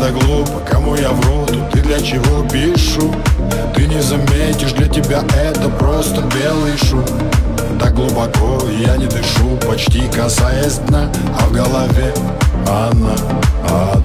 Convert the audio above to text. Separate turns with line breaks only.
правда глупо, кому я вру, тут и для чего пишу. Ты не заметишь, для тебя это просто белый шум. Так глубоко я не дышу, почти касаясь дна, а в голове она